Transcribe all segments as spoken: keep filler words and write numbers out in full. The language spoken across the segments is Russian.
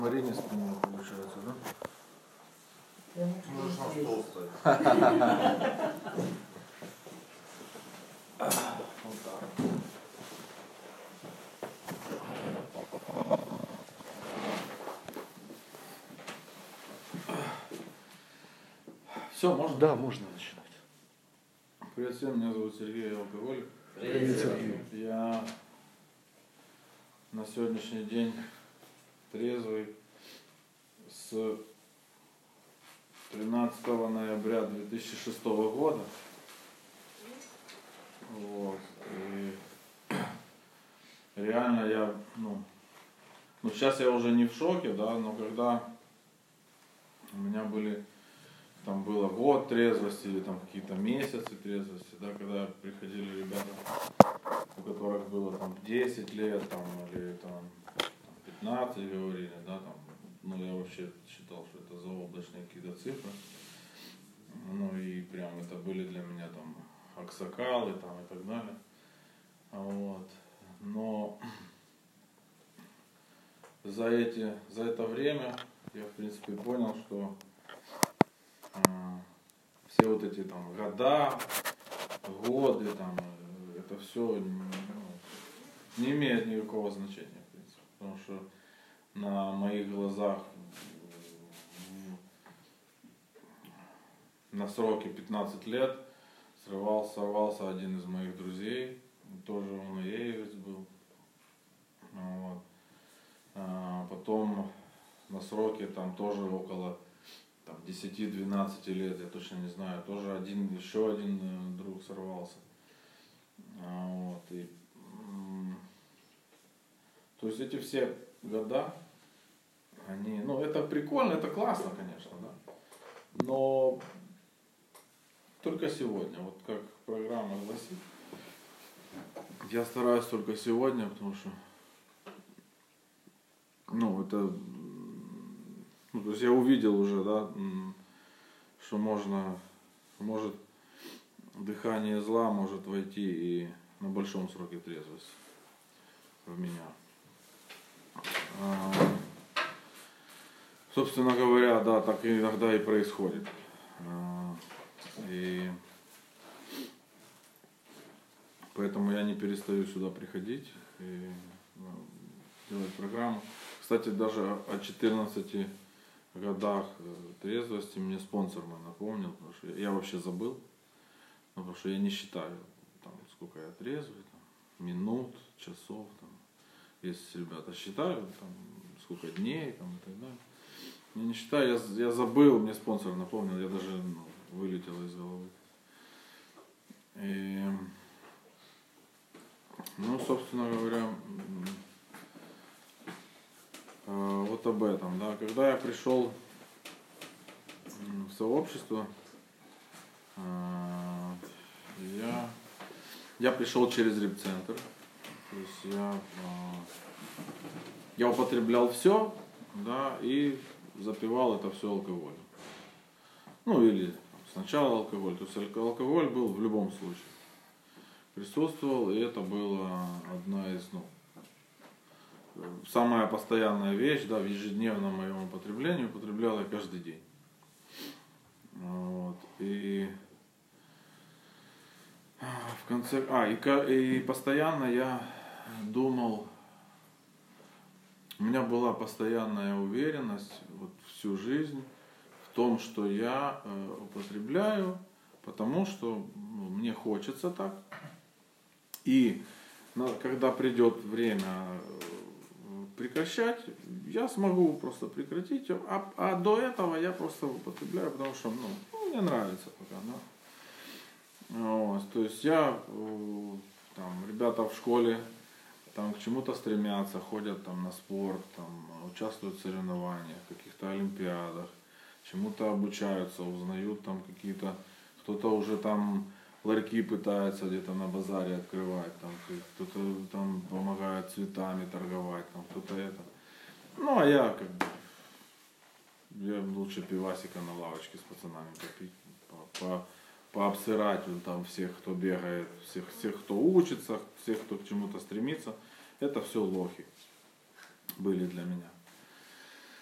Варенье спинило получается, да? Можешь на стол ставить. Вот так. Все, можно? Да, можно начинать. Привет всем, меня зовут Сергей, я алкоголик. Привет, Сергей. Я на сегодняшний день трезвый с тринадцатого ноября две тысячи шестого года. Вот. И реально я, ну, ну, сейчас я уже не в шоке, да, но когда у меня были, там было год трезвости или там какие-то месяцы трезвости, да, когда приходили ребята, у которых было там десять лет, там, или там пятнадцать говорили, да, там, ну, я вообще считал, что это заоблачные какие-то цифры. Ну, и прям это были для меня там аксакалы там и так далее. Вот. Но за эти, за это время я, в принципе, понял, что э, все вот эти там года, годы, там, это все, ну, не имеет никакого значения, в принципе. Потому что на моих глазах на сроке пятнадцать лет срывался, сорвался один из моих друзей, тоже он аевец был. Вот. А потом на сроке там тоже около десяти-двенадцати лет, я точно не знаю, тоже один, еще один друг сорвался. А вот. И, то есть эти все года, они, ну, это прикольно, это классно, конечно, да, но только сегодня, вот как программа гласит, я стараюсь только сегодня, потому что, ну, это, ну, то есть я увидел уже, да, что можно, может, дыхание зла может войти и на большом сроке трезвости в меня. А, собственно говоря, да, так иногда и происходит. А, и поэтому я не перестаю сюда приходить и, ну, делать программу. Кстати, даже о четырнадцати годах трезвости мне спонсор мой напомнил, потому что я вообще забыл, потому что я не считаю, там, сколько я трезвый, там, минут, часов, там, если ребята считают, там, сколько дней, там, и так далее. Я не считаю, я, я забыл, мне спонсор напомнил, я даже, ну, вылетел из головы. И, ну, собственно говоря, вот об этом, да. Когда я пришел в сообщество, я, я пришел через репцентр. То есть я, я употреблял все, да, и запивал это все алкоголем. Ну, или сначала алкоголь. То есть алкоголь был в любом случае. Присутствовал, и это была одна из, ну, самая постоянная вещь, да, в ежедневном моем употреблении, употреблял я каждый день. Вот. И в конце, а, и, и постоянно я думал, у меня была постоянная уверенность вот всю жизнь в том, что я э, употребляю, потому что, ну, мне хочется так. И но, когда придет время прекращать, я смогу просто прекратить, а, а до этого я просто употребляю, потому что, ну, мне нравится пока, да. Вот, то есть я, там, ребята в школе там к чему-то стремятся, ходят там на спорт, там, участвуют в соревнованиях, каких-то олимпиадах, чему-то обучаются, узнают там какие-то, кто-то уже там ларьки пытается где-то на базаре открывать, там, кто-то там помогает цветами торговать, там, кто-то это. Ну, а я как бы, я лучше пивасика на лавочке с пацанами попить, по, по, пообсырать там всех, кто бегает, всех, всех, кто учится, всех, кто к чему-то стремится. Это все лохи были для меня.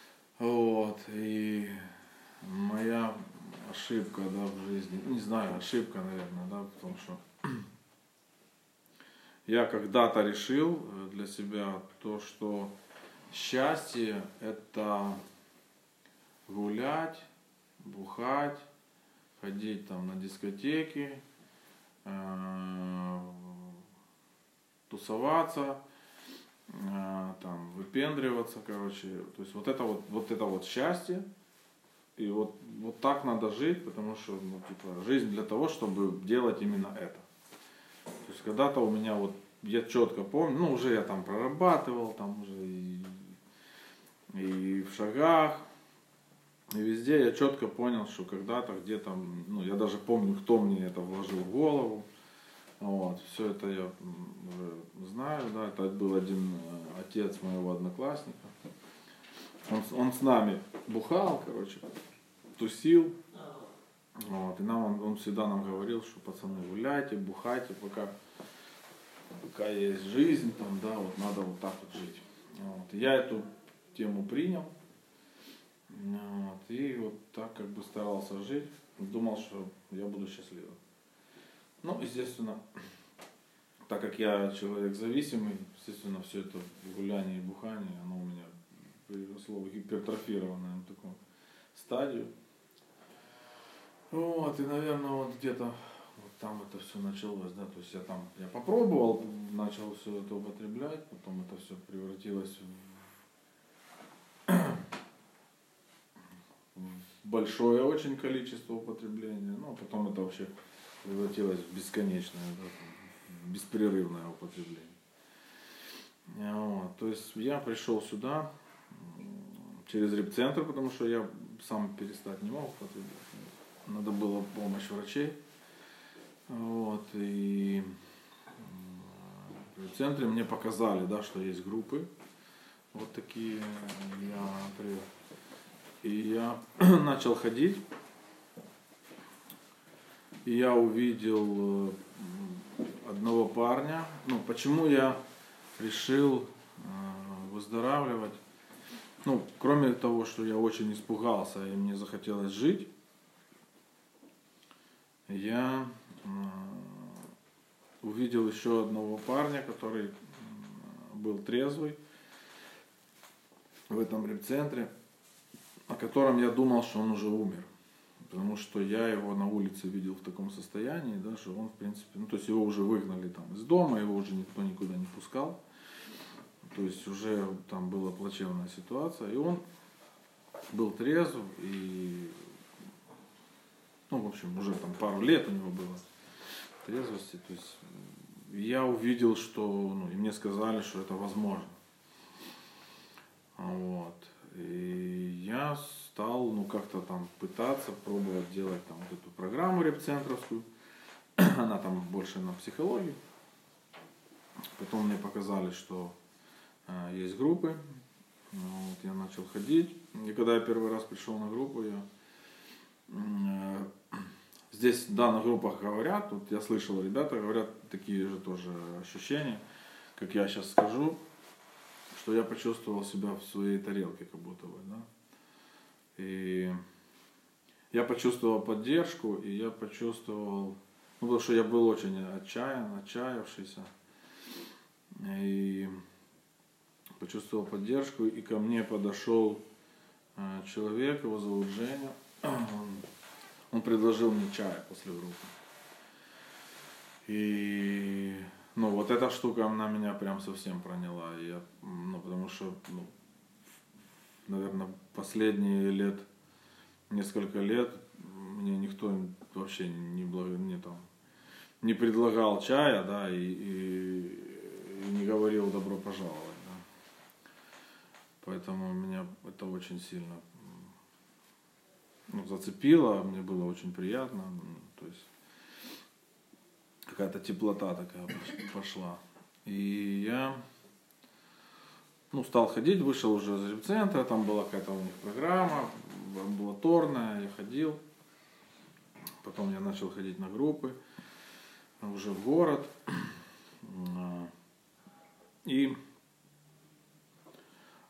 ошибка, да, в жизни. Не знаю, ошибка, наверное, да, потому что я когда-то решил для себя то, что счастье это гулять, бухать, ходить там на дискотеки, э, тусоваться, э, там выпендриваться, короче. То есть вот это вот, вот это вот счастье. И вот, вот так надо жить, потому что, ну, типа, жизнь для того, чтобы делать именно это. То есть когда-то у меня вот, я четко помню, ну уже я там прорабатывал, там уже и, и в шагах, и везде я четко понял, что когда-то где-то, ну я даже помню, кто мне это вложил в голову. Вот, все это я уже знаю, да, это был один отец моего одноклассника. Он, он с нами бухал, короче, тусил. Вот, и нам он, он всегда нам говорил, что пацаны, гуляйте, бухайте, пока, пока есть жизнь, там, да, вот надо вот так вот жить. Вот. И я эту тему принял. Вот, и вот так как бы старался жить, думал, что я буду счастливым. Ну, естественно, так как я человек зависимый, естественно, все это гуляние и бухание, оно у меня переросло в гипертрофированную такую стадию. Вот, и, наверное, вот где-то вот там это все началось, да, то есть я там, я попробовал, начал все это употреблять, потом это все превратилось в, в большое очень количество употребления, ну, а потом это вообще превратилось в бесконечное, да, в беспрерывное употребление. Вот, то есть я пришел сюда через репцентр, потому что я сам перестать не мог употреблять. Надо было помощь врачей. Вот, и в центре мне показали, да, что есть группы. Вот такие. Я, и я начал ходить. И я увидел одного парня. Ну, почему я решил выздоравливать? Ну, кроме того, что я очень испугался и мне захотелось жить, я увидел еще одного парня, который был трезвый в этом репцентре, о котором я думал, что он уже умер. Потому что я его на улице видел в таком состоянии, да, что он, в принципе, ну, то есть его уже выгнали там из дома, его уже никто никуда не пускал. То есть уже там была плачевная ситуация, и он был трезв, и, ну, в общем, уже там пару лет у него было трезвости. То есть я увидел, что, ну, и мне сказали, что это возможно. Вот. И я стал, ну, как-то там пытаться, пробовать делать там вот эту программу репцентровскую. Она там больше на психологии. Потом мне показали, что э, есть группы. Вот, я начал ходить. И когда я первый раз пришел на группу, я э, здесь, да, на группах говорят, вот я слышал, ребята говорят такие же тоже ощущения, как я сейчас скажу, что я почувствовал себя в своей тарелке, как будто бы, да. И я почувствовал поддержку, и я почувствовал, ну, потому что я был очень отчаян, отчаявшийся, и почувствовал поддержку, и ко мне подошел человек, его зовут Женя, он, он предложил мне чай после группы. И, ну, вот эта штука, она меня прям совсем проняла, я, ну, потому что, ну, наверное, последние лет, несколько лет мне никто вообще не, не, там, не предлагал чая, да, и, и, и не говорил добро пожаловать, да. Поэтому меня это очень сильно, ну, зацепило, мне было очень приятно, то есть какая-то теплота такая пошла. И я, ну, стал ходить, вышел уже из репцентра, там была какая-то у них программа амбулаторная, я ходил. Потом я начал ходить на группы, уже в город. И,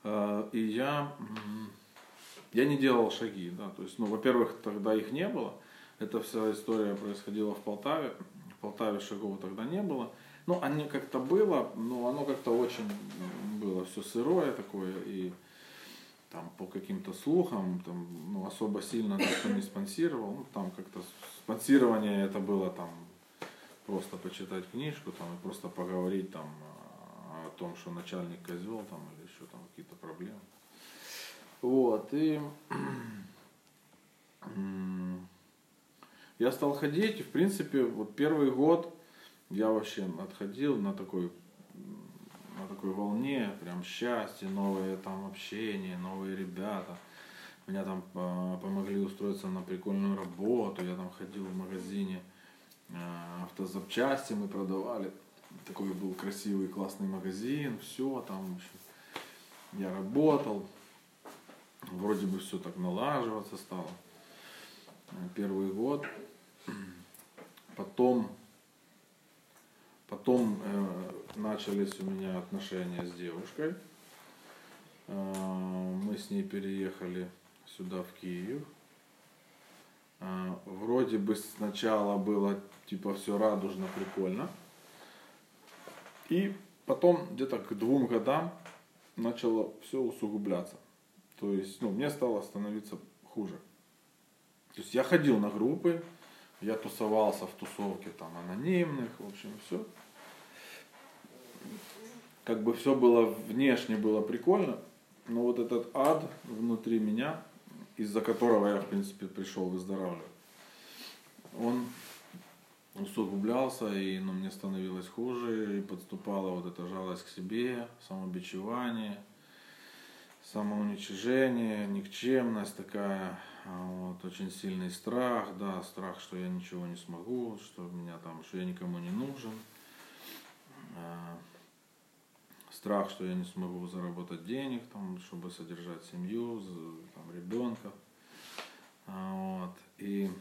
и я, я не делал шаги, да, то есть, ну, во-первых, тогда их не было. эта вся история происходила в Полтаве. В Полтаве шагов тогда не было. Ну, они как-то было, но оно как-то очень было все сырое такое. И там по каким-то слухам, там, ну, особо сильно никто не спонсировал. Ну, там как-то спонсирование это было там просто почитать книжку, там, и просто поговорить там о том, что начальник козел, там, или еще там какие-то проблемы. Вот, и я стал ходить, и в принципе, вот первый год я вообще отходил на такой, на такой волне, прям счастье, новое там общение, новые ребята. Меня там помогли устроиться на прикольную работу, я там ходил в магазине автозапчасти, мы продавали. Такой был красивый, классный магазин, все там, в общем, я работал. Вроде бы все так налаживаться стало. Первый год. Потом, потом э, начались у меня отношения с девушкой. Э, мы с ней переехали сюда, в Киев. Э, вроде бы сначала было типа все радужно, прикольно. И потом где-то к двум годам начало все усугубляться. То есть, ну, мне стало становиться хуже. То есть я ходил на группы, я тусовался в тусовке там анонимных, в общем, все. Как бы все было внешне было прикольно, но вот этот ад внутри меня, из-за которого я, в принципе, пришел выздоравливать, он усугублялся, и, ну, мне становилось хуже, и подступала вот эта жалость к себе, самобичевание, самоуничижение, никчемность такая, вот, очень сильный страх, да, страх, что я ничего не смогу, что меня там, что я никому не нужен, страх, что я не смогу заработать денег, там, чтобы содержать семью, там, ребенка, вот, и,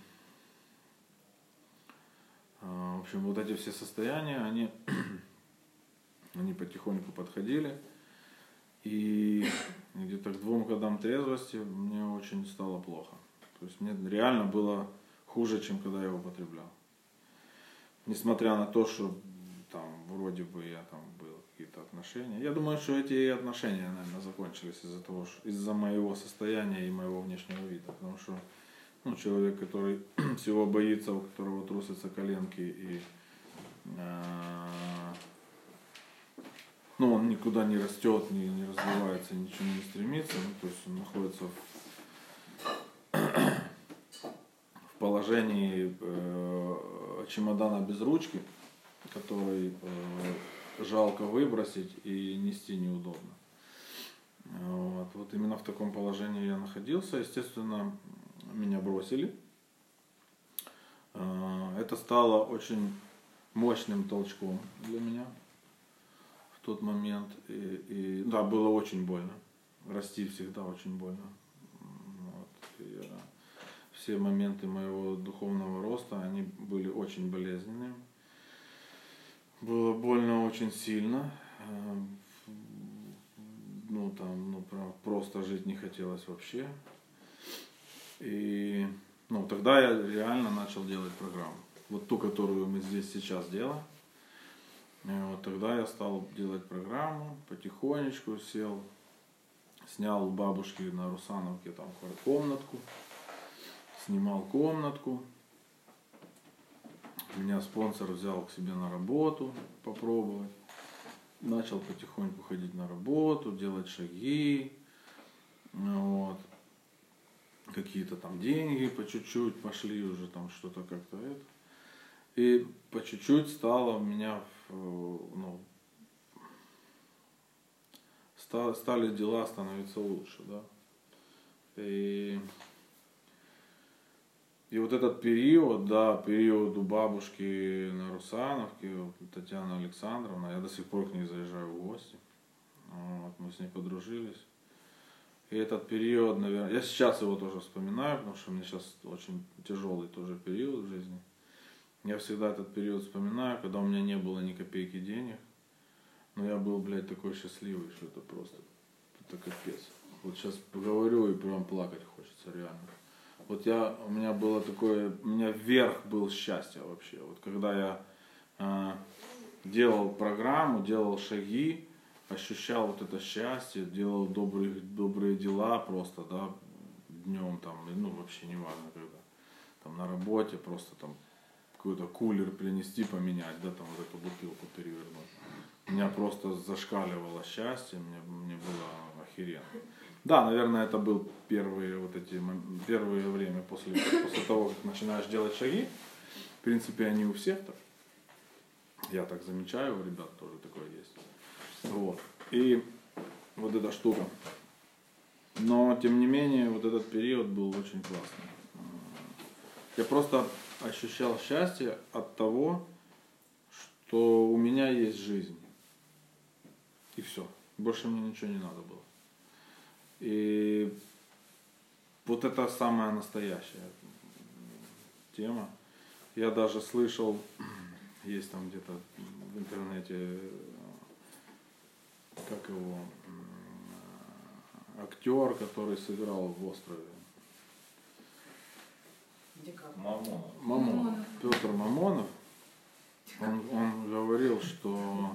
в общем, вот эти все состояния, они, они потихоньку подходили. И где-то к двум годам трезвости мне очень стало плохо. То есть мне реально было хуже, чем когда я употреблял. Несмотря на то, что там вроде бы я там был какие-то отношения. Я думаю, что эти отношения, наверное, закончились из-за того, что из-за моего состояния и моего внешнего вида. Потому что, ну, человек, который всего боится, у которого трусятся коленки и ну, он никуда не растет, не, не развивается, ничего не стремится, ну, то есть он находится в, в положении э, чемодана без ручки, который э, жалко выбросить и нести неудобно. Вот. Вот именно в таком положении я находился. Естественно, меня бросили. Э, это стало очень мощным толчком для меня в тот момент. И, и да, было очень больно. Расти всегда очень больно. Вот. И, э, все моменты моего духовного роста, они были очень болезненными. Было больно очень сильно. Ну, там, ну, просто жить не хотелось вообще. И, ну, тогда я реально начал делать программу. Вот ту, которую мы здесь сейчас делаем. И вот тогда я стал делать программу, потихонечку сел, снял у бабушки на Русановке там комнатку, снимал комнатку. Меня спонсор взял к себе на работу попробовать. Начал потихоньку ходить на работу, делать шаги. Вот. Какие-то там деньги по чуть-чуть пошли уже, там что-то как-то это. И по чуть-чуть стало у меня, ну, стали дела становиться лучше, да. И, и вот этот период, да, период у бабушки на Русановке, Татьяна Александровна, я до сих пор к ней заезжаю в гости. Вот, мы с ней подружились. И этот период, наверное, я сейчас его тоже вспоминаю, потому что у меня сейчас очень тяжелый тоже период в жизни. Я всегда этот период вспоминаю, когда у меня не было ни копейки денег. Но я был, блядь, такой счастливый, что это просто, это капец. Вот сейчас поговорю и прям плакать хочется, реально. Вот я, у меня было такое, у меня вверх был счастье вообще. Вот когда я э, делал программу, делал шаги, ощущал вот это счастье, делал добрые, добрые дела просто, да, днем там, ну вообще не важно когда, там на работе просто там какой-то кулер принести, поменять, да, там вот эту бутылку перевернуть. Меня просто зашкаливало счастье, мне, мне было охеренно. Да, наверное, это был первые вот эти, первое время после, после того, как начинаешь делать шаги. В принципе, они у всех так. Я так замечаю, у ребят тоже такое есть. Вот. И вот эта штука. Но, тем не менее, вот этот период был очень классный. Я просто ощущал счастье от того, что у меня есть жизнь. И все. Больше мне ничего не надо было. И вот это самая настоящая тема. Я даже слышал, есть там где-то в интернете, как его, актер, который сыграл в «Острове». Мамонов. Мамонов. Петр Мамонов. Он, он говорил, что,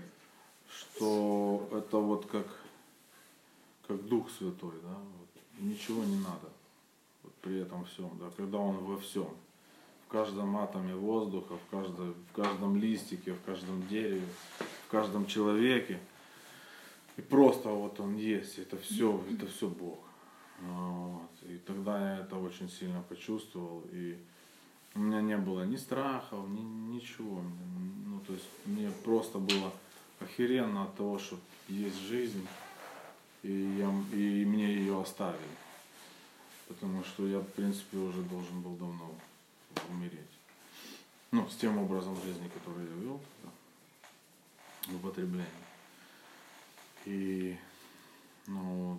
что это вот как, как Дух Святой, да, вот, ничего не надо. Вот при этом всем, да, когда он во всем. В каждом атоме воздуха, в каждом, в каждом листике, в каждом дереве, в каждом человеке. И просто вот он есть, это все, это все Бог. Вот. И тогда я это очень сильно почувствовал. И у меня не было ни страхов, ни ничего. Ну, то есть мне просто было охеренно от того, что есть жизнь, и, я, и мне ее оставили. Потому что я, в принципе, уже должен был давно умереть. Ну, с тем образом жизни, который я вел, в употреблении. И, ну,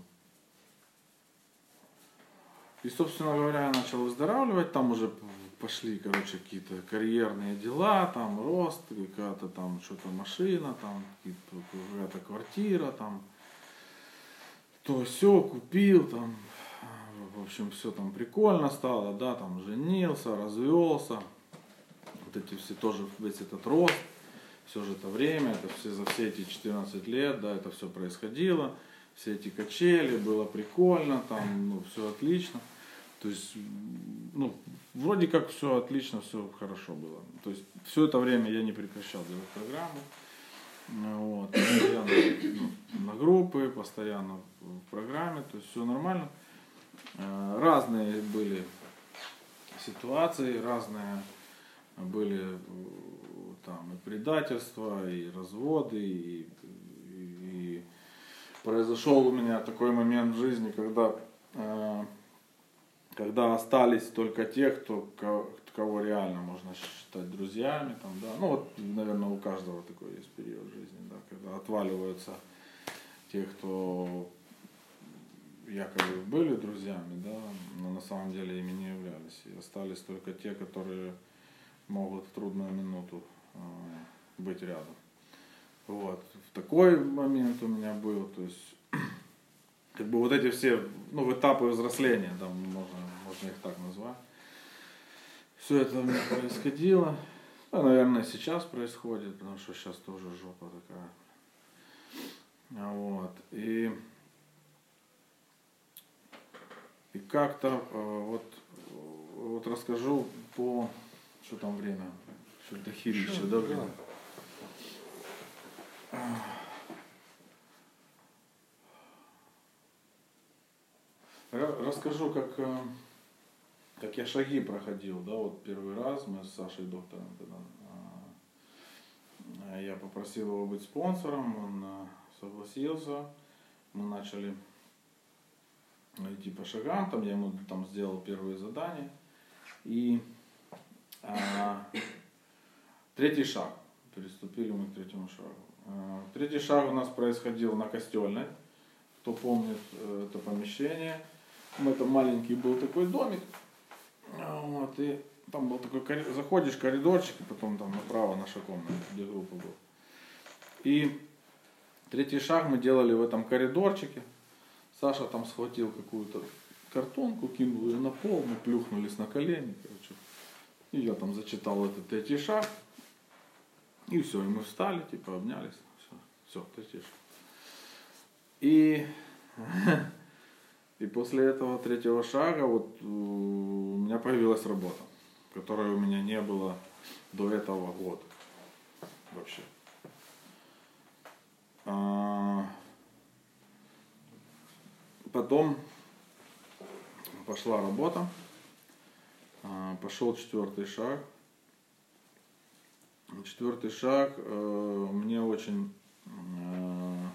и, собственно говоря, я начал выздоравливать, там уже пошли, короче, какие-то карьерные дела, там рост, какая-то там что-то машина, там какая-то квартира, там то все купил, там, в общем, все там прикольно стало, да, там женился, развелся, вот эти все тоже, весь этот рост, все же это время, это все за все эти четырнадцать лет, да, это все происходило, все эти качели, было прикольно, там, ну, все отлично. То есть, ну, вроде как все отлично, все хорошо было. То есть, все это время я не прекращал делать программу. Вот, постоянно, ну, на группы, постоянно в программе, то есть все нормально. Разные были ситуации, разные были там и предательства, и разводы, и, и, и произошел у меня такой момент в жизни, когда когда остались только те, кто, кого реально можно считать друзьями, там, да, ну вот, наверное, у каждого такой есть период жизни, да, когда отваливаются те, кто якобы были друзьями, да, но на самом деле ими не являлись, и остались только те, которые могут в трудную минуту э, быть рядом. Вот, в такой момент у меня был, то есть как бы вот эти все, ну, этапы взросления, да, можно, можно их так назвать. Все это у меня происходило. Ну, наверное, сейчас происходит, потому что сейчас тоже жопа такая. Вот. И, и как-то вот, вот расскажу по... Что там время? Что-то хирище, да, время? Расскажу, как, как я шаги проходил, да, вот первый раз мы с Сашей доктором тогда, я попросил его быть спонсором, он согласился, мы начали идти по шагам, там я ему там сделал первые задания, и а, третий шаг, приступили мы к третьему шагу. А, третий шаг у нас происходил на Костельной, кто помнит это помещение. Это маленький был такой домик, вот, и там был такой, заходишь, коридорчик, и потом там направо наша комната, где группа была. И третий шаг мы делали в этом коридорчике. Саша там схватил какую-то картонку, кинул ее на пол, мы плюхнулись на колени, короче. И я там зачитал этот третий шаг. И все, и мы встали, типа обнялись. Все, все, третий шаг. И, и после этого третьего шага вот у меня появилась работа, которой у меня не было до этого года вообще. А, потом пошла работа, а, пошел четвертый шаг. Четвертый шаг э, мне очень э,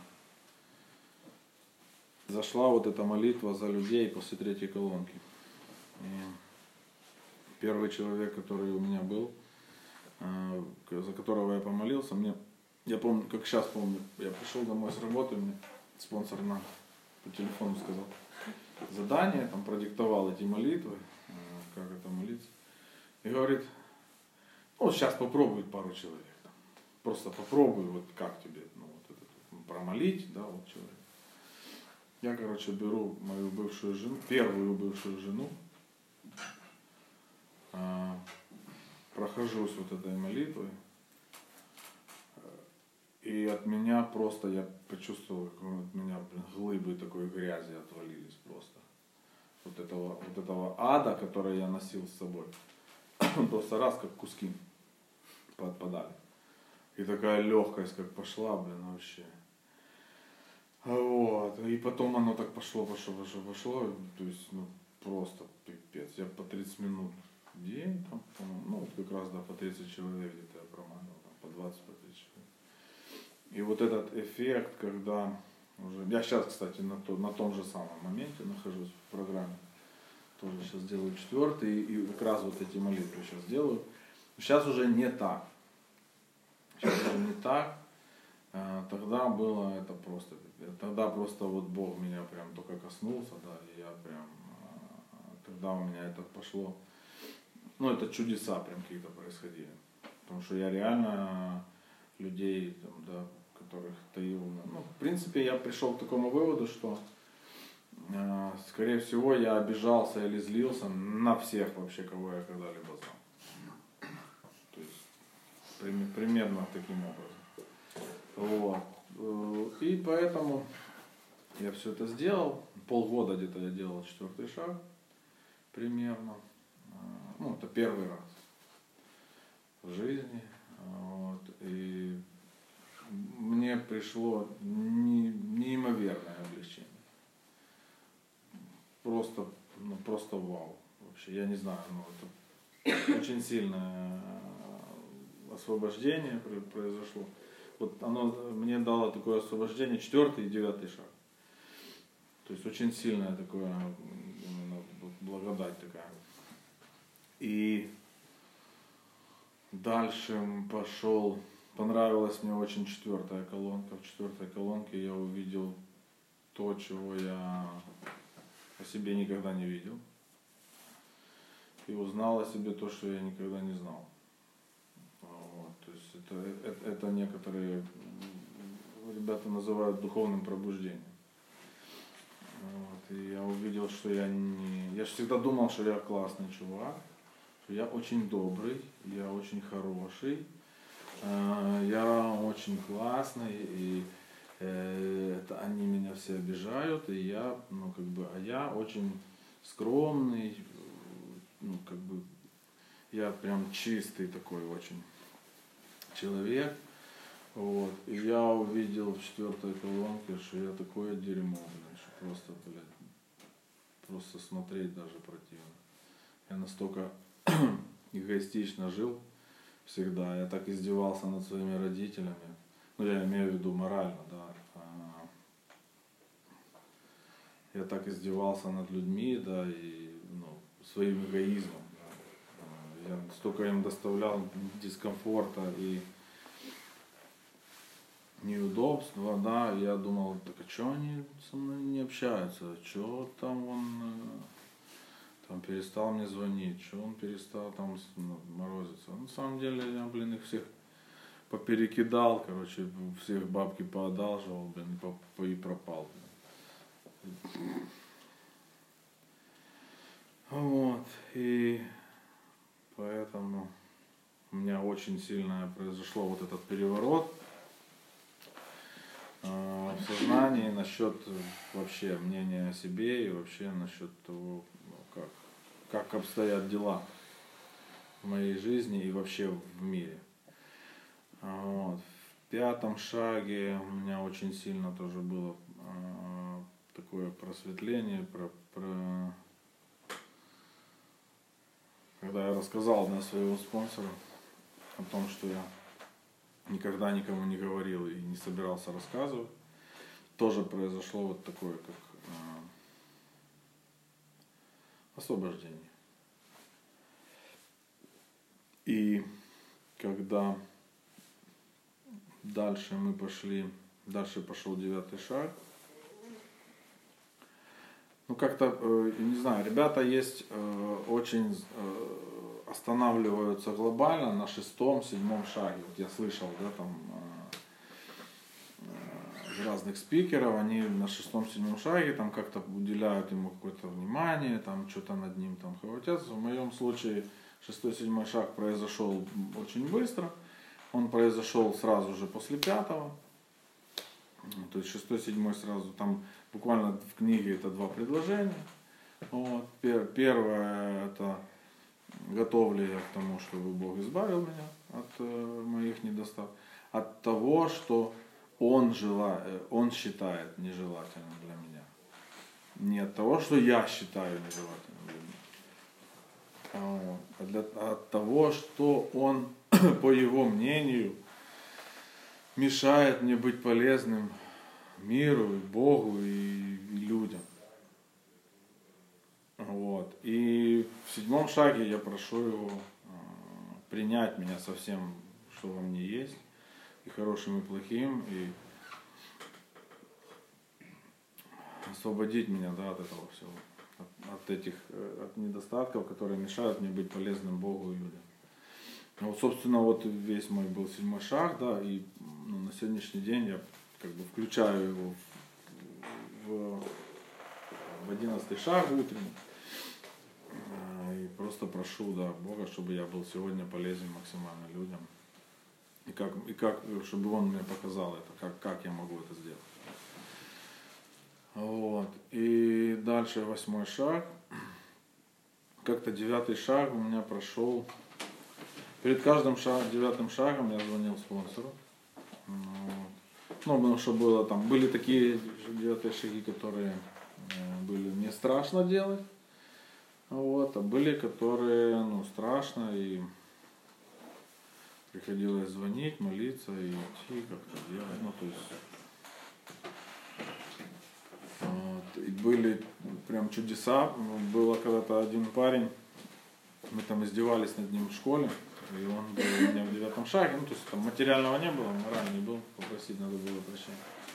зашла вот эта молитва за людей после третьей колонки. И первый человек, который у меня был, э, за которого я помолился, мне, я помню, как сейчас помню, я пришел домой с работы, мне спонсор на, по телефону сказал задание, там продиктовал эти молитвы, э, как это молиться, и говорит: ну, сейчас попробуй пару человек. Просто попробуй, вот как тебе, ну, вот это, ну, промолить, да, вот человек. Я, короче, беру мою бывшую жену, первую бывшую жену, э, прохожусь вот этой молитвой, и от меня просто, я почувствовал, как от меня, блин, глыбы такой грязи отвалились просто. Вот этого, вот этого ада, который я носил с собой. Просто раз, как куски подпадали. И такая легкость, как пошла, блин, вообще. Вот. И потом оно так пошло, пошло, пошло, пошло. То есть, ну, просто пипец. Я по тридцать минут в день, там, ну, вот как раз, да, по тридцать человек где-то я проманил, там, по двадцать, по тридцать человек. И вот этот эффект, когда уже... Я сейчас, кстати, на, то, на том же самом моменте нахожусь в программе. Тоже сейчас делаю четвертый, и как раз вот эти молитвы сейчас делаю. Сейчас уже не так. Сейчас уже не так. Тогда было это просто, тогда просто вот Бог меня прям только коснулся, да, и я прям, тогда у меня это пошло, ну, это чудеса прям какие-то происходили. Потому что я реально людей, там, да, которых таил, ну, в принципе, я пришел к такому выводу, что скорее всего, я обижался или злился на всех вообще, кого я когда-либо знал. То есть примерно таким образом. Вот. И поэтому я все это сделал. Полгода где-то я делал четвертый шаг. Примерно. Ну, это первый раз в жизни. Вот. И мне пришло неимоверное облегчение. Просто, ну, просто вау. Вообще, я не знаю, ну, это очень сильное освобождение произошло. Вот оно мне дало такое освобождение, четвертый и девятый шаг. То есть очень сильная такое, именно благодать такая. И дальше пошел, понравилась мне очень четвертая колонка. В четвертой колонке я увидел то, чего я о себе никогда не видел. И узнал о себе то, что я никогда не знал. Вот. То есть это, это, это некоторые ребята называют духовным пробуждением. Вот. И я увидел, что я не... Я же всегда думал, что я классный чувак, что я очень добрый, я очень хороший, я очень классный, и это они меня все обижают, и я, ну, как бы, а я очень скромный, ну, как бы, я прям чистый такой очень человек. Вот. И я увидел в четвертой колонке, что я такое дерьмо, блин, что просто, блядь, просто смотреть даже противно. Я настолько эгоистично жил всегда, я так издевался над своими родителями. Ну, я имею в виду морально, да. Я так издевался над людьми, да, и, ну, своим эгоизмом. Да. Я столько им доставлял дискомфорта и неудобства, да. Я думал, так а что они со мной не общаются? Что там он там перестал мне звонить? Что он перестал там, ну, морозиться? На самом деле я, блин, их всех поперекидал, короче, всех бабки поодалживал, блин, и пропал, блин. очень сильно произошло вот этот переворот э, в сознании насчет вообще мнения о себе и вообще насчет того, ну, как, как обстоят дела в моей жизни и вообще в мире. Вот. В пятом шаге у меня очень сильно тоже было э, такое просветление, про, про... когда я рассказал на своего спонсора о том, что я никогда никому не говорил и не собирался рассказывать, тоже произошло вот такое, как э, освобождение. И когда дальше мы пошли, дальше пошел девятый шаг, ну как-то, э, не знаю, ребята есть э, очень э, останавливаются глобально на шестом, седьмом шаге. Вот я слышал, да, там э, э, разных спикеров, они на шестом, седьмом шаге там как-то уделяют ему какое-то внимание, там что-то над ним там хватятся. В моем случае шестой, седьмой шаг произошел очень быстро. Он произошел сразу же после пятого. То есть шестой, седьмой сразу там буквально в книге это два предложения. Вот. Первое это готов ли я к тому, чтобы Бог избавил меня от э, моих недостатков, от того, что Он желает, Он считает нежелательным для меня. Не от того, что я считаю нежелательным для меня. Вот. А для, от того, что Он, по Его мнению, мешает мне быть полезным миру, и Богу, и, и людям. Вот. И в седьмом шаге я прошу его э, принять меня со всем, что во мне есть, и хорошим, и плохим, и освободить меня, да, от этого всего, от, от этих от недостатков, которые мешают мне быть полезным Богу и людям. Вот, собственно, вот весь мой был седьмой шаг, да, и ну, на сегодняшний день я как бы включаю его в, в, в одиннадцатый шаг утренний. И просто прошу, да, Бога, чтобы я был сегодня полезен максимально людям. И как, и как, чтобы Он мне показал это, как, как я могу это сделать. Вот. И дальше восьмой шаг. Как-то девятый шаг у меня прошел. Перед каждым шаг, девятым шагом я звонил спонсору. Вот. Ну, потому что было там, были такие девятые шаги, которые были не страшно делать. Вот, а были, которые, ну, страшно, и приходилось звонить, молиться и идти, как-то делать. Ну, то есть, вот, и были прям чудеса. Было когда-то один парень, мы там издевались над ним в школе, и он был у меня в девятом шаге, ну, то есть там материального не было, морально не было, попросить надо было прощения.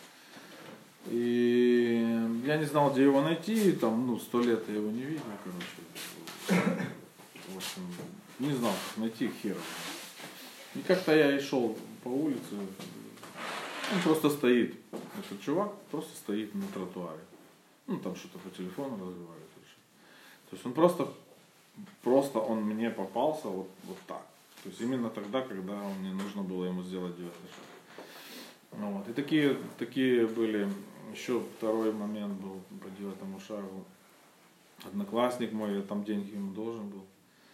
И я не знал, где его найти, там, ну, сто лет я его не видел, короче. В общем, не знал, как найти хера. И как-то я и шел по улице, он просто стоит. Этот чувак просто стоит на тротуаре. Ну, там что-то по телефону разговаривает. То есть он просто, просто он мне попался вот, вот так. То есть именно тогда, когда мне нужно было ему сделать девятый шаг. Ну, вот. И такие, такие были. Еще второй момент был по девятому шагу. Одноклассник мой, я там деньги ему должен был.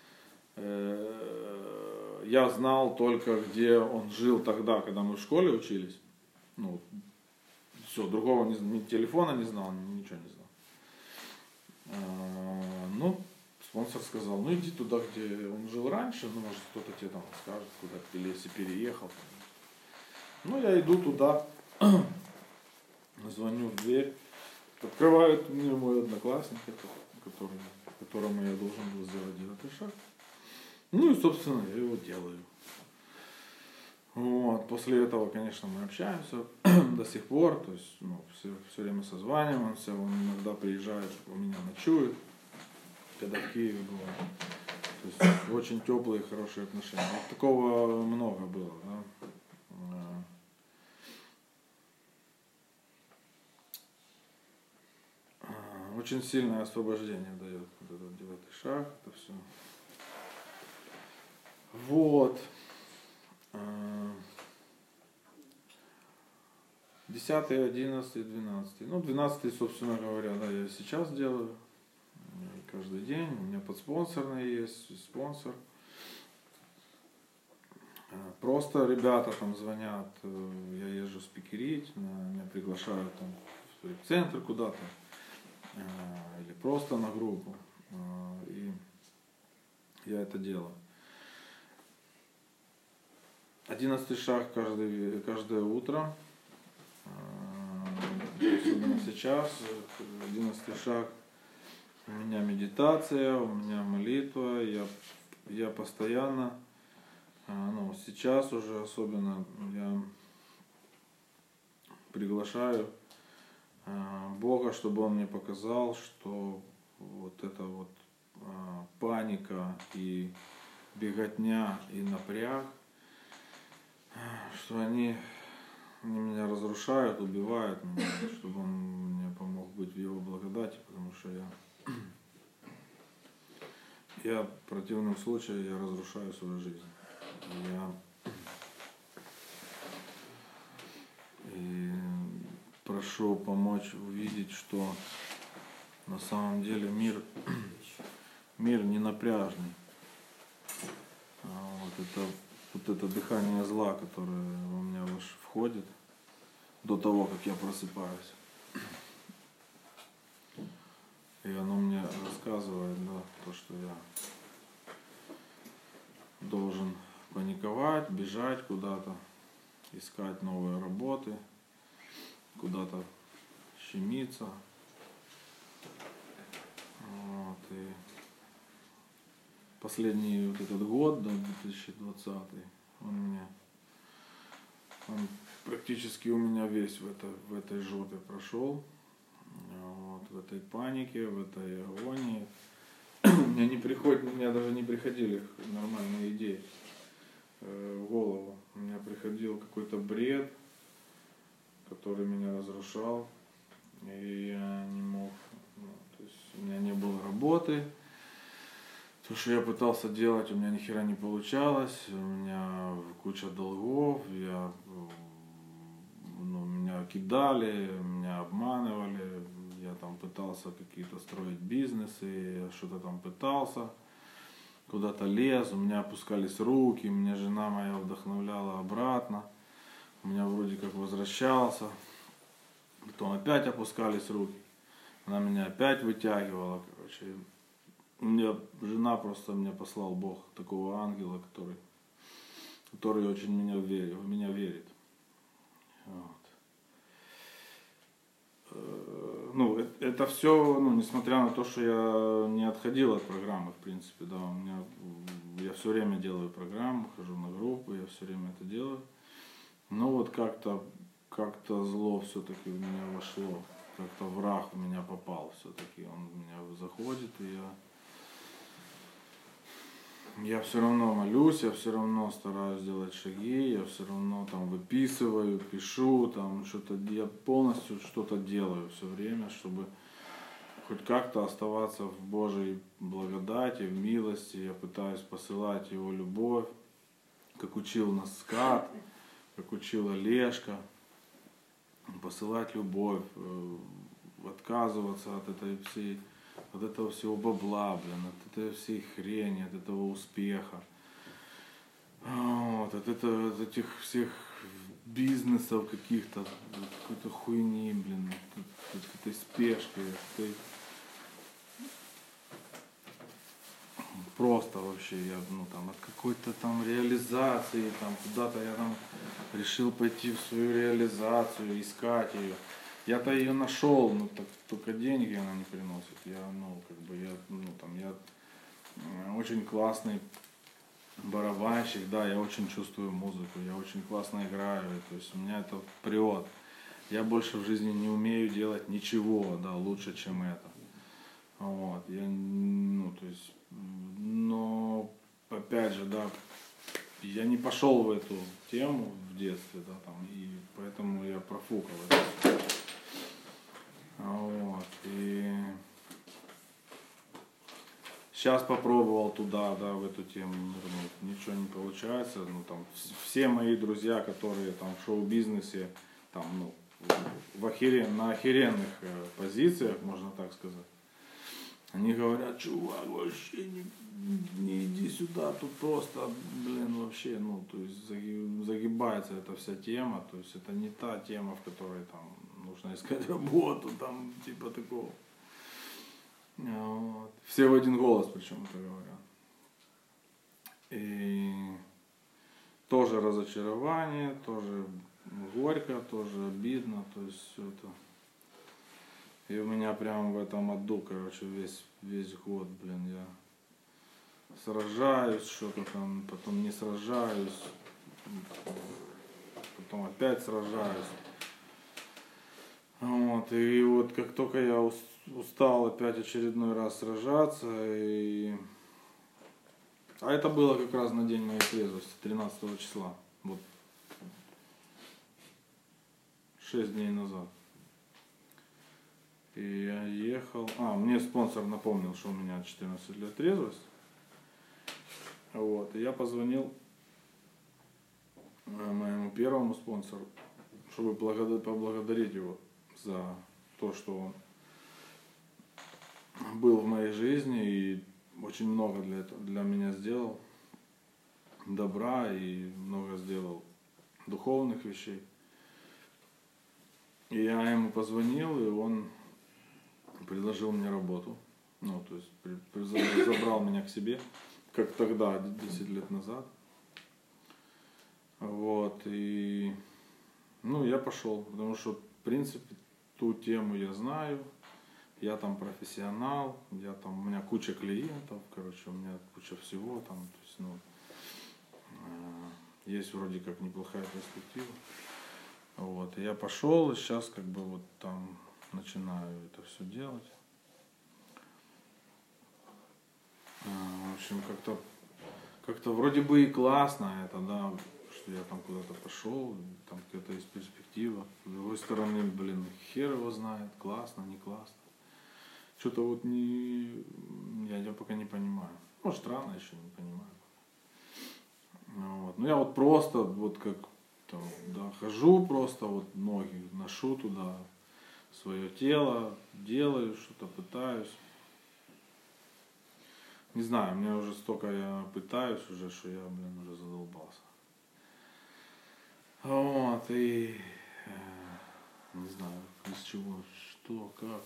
Я знал только, где он жил тогда, когда мы в школе учились. Ну, все, другого ни, ни телефона не знал, ничего не знал. Ну, спонсор сказал, ну иди туда, где он жил раньше, ну, может, кто-то тебе там скажет, куда ты, или если переехал. Ну, я иду туда. Звоню в дверь, открывает мне мой одноклассник, который, которому я должен был сделать девятый шаг. Ну и, собственно, я его делаю. Вот. После этого, конечно, мы общаемся до сих пор, то есть, ну, все, все время созваниваемся, он иногда приезжает, у меня ночует, когда в Киеве было. То есть очень теплые, хорошие отношения. Вот такого много было, да. Очень сильное освобождение дает вот этот девятый шаг, это все. Вот. десятый, одиннадцатый, двенадцатый. Ну, двенадцатый, собственно говоря, да, я сейчас делаю. Каждый день. У меня подспонсорный есть, спонсор. Просто ребята там звонят, я езжу спикерить, меня приглашают там в центр куда-то. Или просто на группу. И я это делаю. Одиннадцатый шаг каждый, каждое утро. Особенно сейчас. Одиннадцатый шаг. У меня медитация, у меня молитва. Я, я постоянно, ну, сейчас уже особенно я приглашаю Бога, чтобы Он мне показал, что вот эта вот паника и беготня и напряг, что они, они меня разрушают, убивают меня, чтобы Он мне помог быть в Его благодати, потому что я, я в противном случае я разрушаю свою жизнь. Я и прошу помочь увидеть, что на самом деле мир, мир не напряжный. Вот это, вот это дыхание зла, которое во меня входит до того, как я просыпаюсь. И оно мне рассказывает, да, то, что я должен паниковать, бежать куда-то, искать новые работы, куда-то щемиться. Вот, и последний вот этот год, да, две тысячи двадцатый, он мне, он практически у меня весь в, это, в этой жопе прошел. Вот, в этой панике, в этой агонии. Мне не приходит, у меня даже не приходили нормальные идеи в голову. У меня приходил какой-то бред, который меня разрушал. И я не мог, ну, то есть у меня не было работы. То, что я пытался делать, у меня ни хера не получалось. У меня куча долгов, я, ну, меня кидали, меня обманывали. Я там пытался какие-то строить бизнесы, я что-то там пытался, куда-то лез, у меня опускались руки, меня жена моя вдохновляла обратно, у меня вроде как возвращался, потом опять опускались руки, она меня опять вытягивала, короче. У меня жена просто, мне послал Бог такого ангела, который, который очень в меня верит, в меня верит. Вот. Ну, это все, ну, несмотря на то, что я не отходил от программы, в принципе, да, у меня, я все время делаю программу, хожу на группы, я все время это делаю. Но вот как-то, как-то зло все-таки в меня вошло, как-то враг в меня попал все-таки, он в меня заходит, и я, я все равно молюсь, я все равно стараюсь делать шаги, я все равно там выписываю, пишу, там что-то, я полностью что-то делаю все время, чтобы хоть как-то оставаться в Божьей благодати, в милости. Я пытаюсь посылать Его любовь, как учил нас Скат, как учил Олежка, посылать любовь, отказываться от этой всей, от этого всего бабла, блин, от этой всей хрени, от этого успеха, вот, от, этого, от этих всех бизнесов каких-то, какой-то хуйни, блин, от, от этой спешки, от этой... Просто вообще, я, ну, там, от какой-то там реализации, там, куда-то я там решил пойти в свою реализацию, искать ее. Я-то ее нашел, но так, только деньги она не приносит. Я, ну, как бы, я, ну, там, я очень классный барабанщик, да, я очень чувствую музыку, я очень классно играю, то есть у меня это прет. Я больше в жизни не умею делать ничего, да, лучше, чем это. Вот, я, ну, то есть, но, опять же, да, я не пошел в эту тему в детстве, да, там, и поэтому я профукал это. Вот, и Сейчас попробовал туда, да, в эту тему нырнуть. Ничего не получается. Ну, там, все мои друзья, которые там в шоу-бизнесе, там, ну, в охерен, на охеренных э, позициях, можно так сказать. Они говорят: чувак, вообще не, не иди сюда, тут просто, блин, вообще, ну, то есть загибается эта вся тема, то есть это не та тема, в которой там нужно искать работу, там, типа такого. Вот. Все в один голос причем это говорят. И тоже разочарование, тоже горько, тоже обидно, то есть все это. И у меня прям в этом аду, короче, весь, весь год, блин, я сражаюсь, что-то там, потом не сражаюсь, потом опять сражаюсь. Вот, и вот как только я устал опять очередной раз сражаться, и... а это было как раз на день моей трезвости, тринадцатого числа, вот, шесть дней назад. И я ехал, а, мне спонсор напомнил, что у меня четырнадцать лет трезвость, вот, и я позвонил моему первому спонсору, чтобы поблагодарить его за то, что он был в моей жизни и очень много для, этого, для меня сделал добра и много сделал духовных вещей. И я ему позвонил, и он предложил мне работу. Ну, то есть при, при, забрал меня к себе, как тогда, десять лет назад. Вот, и ну, я пошел, потому что, в принципе, ту тему я знаю. Я там профессионал, я там, у меня куча клиентов, короче, у меня куча всего там, то есть, ну, э, есть вроде как неплохая перспектива. Вот, и я пошел, и сейчас как бы вот там начинаю это все делать. Э, в общем, как-то, как-то вроде бы и классно это, да, что я там куда-то пошел, там какая-то есть перспектива. С другой стороны, блин, хер его знает, классно, не классно. Что-то вот не, я, я пока не понимаю. Может, рано еще не понимаю. Вот. Ну я вот просто вот как там, да, хожу просто, вот ноги ношу туда, свое тело, делаю, что-то пытаюсь. Не знаю, мне уже столько я пытаюсь уже, что я, блин, уже задолбался. Вот, и э, не знаю, из чего, что, как.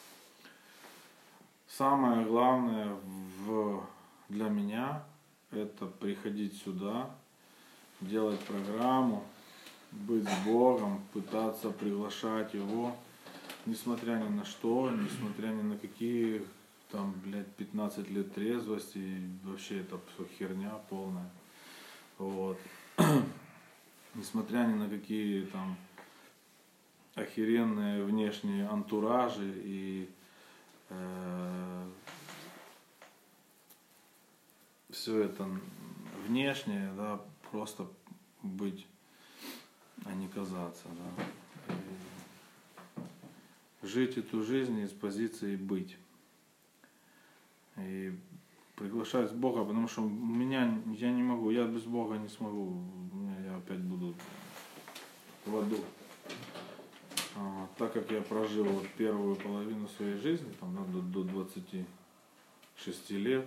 Самое главное в, для меня это приходить сюда, делать программу, быть с Богом, пытаться приглашать Его, несмотря ни на что, несмотря ни на какие там, блядь, пятнадцать лет трезвости, и вообще это все херня полная. Вот. Несмотря ни на какие там охеренные внешние антуражи и э, все это внешнее, да, просто быть, а не казаться, да. И жить эту жизнь из позиции быть. И приглашать Бога, потому что у меня, я не могу, я без Бога не смогу, я опять буду в аду. А, так как я прожил вот первую половину своей жизни, там, да, до, до двадцати шести лет,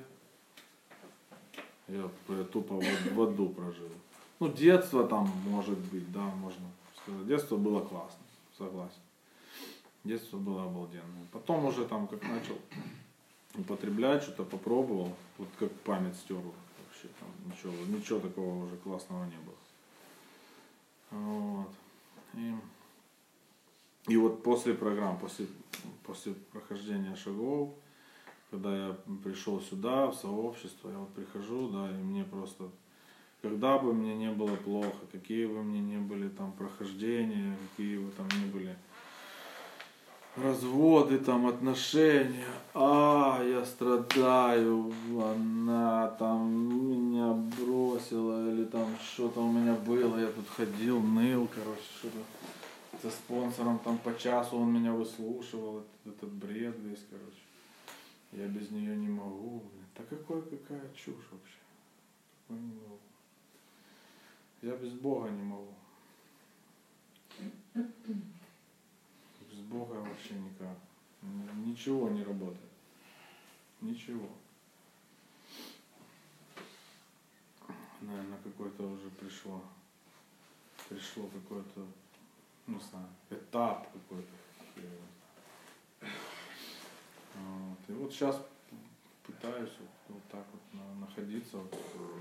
я тупо в, в аду прожил. Ну, детство там, может быть, да, можно сказать. Детство было классно, согласен. Детство было обалденное. Потом уже там, как начал употреблять, что-то попробовал, вот как память стер вообще, там ничего, ничего такого уже классного не было. Вот. И, и вот после программ, после, после прохождения шагов, когда я пришел сюда, в сообщество, я вот прихожу, да, и мне просто, когда бы мне не было плохо, какие бы мне не были там прохождения, какие бы там ни были разводы, там, отношения, а, я страдаю, она там меня бросила, или там что-то у меня было, я тут ходил, ныл, короче, что-то со спонсором, там по часу он меня выслушивал, этот, этот бред весь, короче, я без нее не могу, блин. Да какой, какая чушь вообще. Такое не могу. Я без Бога не могу. Без Бога вообще никак. Ничего не работает. Ничего. Наверное, какой-то уже пришло. Пришло какой-то, не знаю, этап какой-то. Вот. И вот сейчас пытаюсь вот, вот так вот на, находиться вот,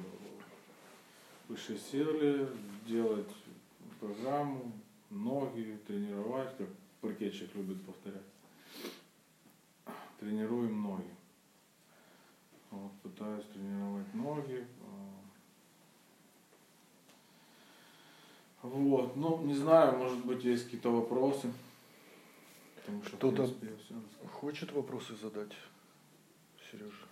в высшей силе, делать программу, ноги, тренировать, как паркетчик любит повторять. Тренируем ноги. Вот, пытаюсь тренировать ноги. Вот, ну, не знаю, может быть, есть какие-то вопросы. Потому что, кто-то в принципе, я все рассказал. Хочет вопросы задать, Сережа?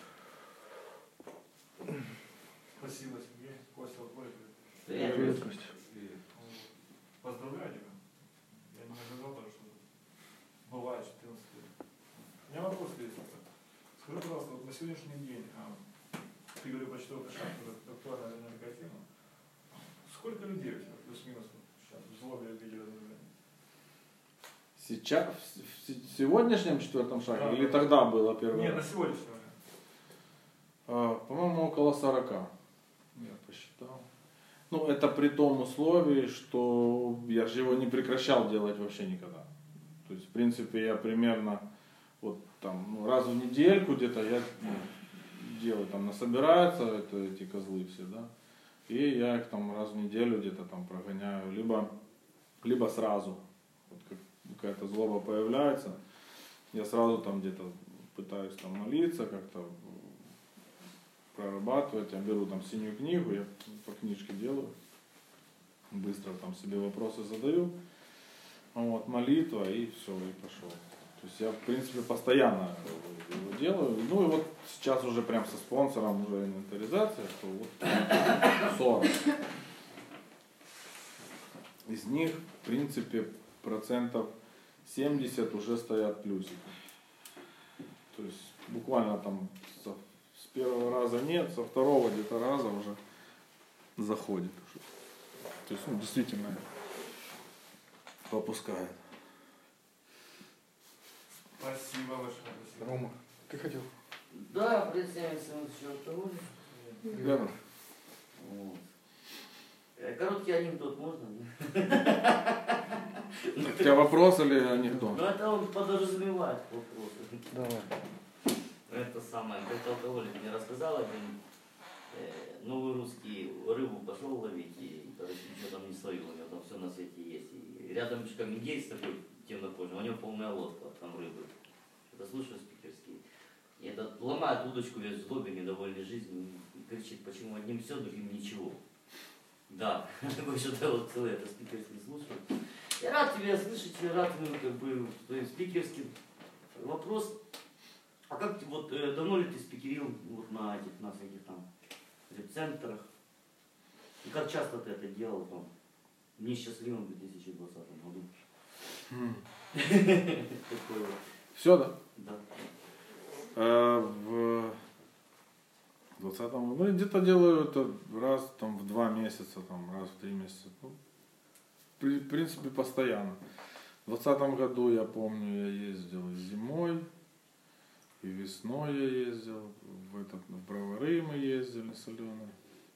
Спасибо, Сергей. Костя, вот Привет. Привет, Костя. Поздравляю тебя. Я не ожидал того, что бывает четырнадцать лет. У меня вопрос есть. Скажи, пожалуйста, вот на сегодняшний день, а, ты говорил почтовый кошак, это актуальная наверняка тема. Сколько людей у тебя, плюс-минус, сейчас в злобе видели разрушения? Сейчас, в с- сегодняшнем четвертом шаге Да. или тогда было первое? Нет, на сегодняшний момент. А, по-моему, около сорока. Я посчитал. Ну, это при том условии, что я же его не прекращал делать вообще никогда. То есть, в принципе, я примерно вот там ну, раз в недельку где-то я ну, делаю, там насобираются это, эти козлы все, да, и я их там раз в неделю где-то там прогоняю, либо, либо сразу, вот как какая-то злоба появляется, я сразу там где-то пытаюсь там молиться, как-то прорабатывать, я беру там синюю книгу, я по книжке делаю, быстро там себе вопросы задаю, вот, молитва и все, и пошел. То есть я, в принципе, постоянно его делаю. Ну и вот сейчас уже прям со спонсором уже инвентаризация, что вот сорок. Из них, в принципе, процентов семьдесят уже стоят плюсики. То есть буквально там со, с первого раза нет, со второго где-то раза уже заходит. Уже. То есть, ну, действительно попускает. Спасибо большое. Спасибо. Рома, ты хотел? Да, представимся мы еще алкоголь. Верно? Вот. Э, Короткий анекдот можно? У тебя вопрос или анекдот? Ну это он подразумевает вопросы. Давай. Это самое, как алкоголик мне рассказал один э, новый русский рыбу пошел ловить, и короче, ничего там не словил, у него там все на свете есть. И рядом как индейец такой темнокожий, у него полная лодка там рыбы. Это слушаю спикерский. И этот ломает удочку весь в злобе, недовольный жизнью, и кричит, почему одним все, другим ничего. Да, такой что-то вот целый это спикерский слушаю. Я рад тебя слышать, я рад, ну, как бы, твоим спикерским. Вопрос, а как ты, вот, э, давно ли ты спикерил вот на этих, на всяких там репцентрах? И как часто ты это делал там, в несчастливом две тысячи двадцатом году? Такое вот. Все, да? Да. А в двадцатом году, ну, где-то делаю это раз там в два месяца, там раз в три месяца. Ну, при- в принципе, постоянно. В двадцатом году, я помню, я ездил и зимой, и весной я ездил, в, этот, в Бровары мы ездили с Аленой.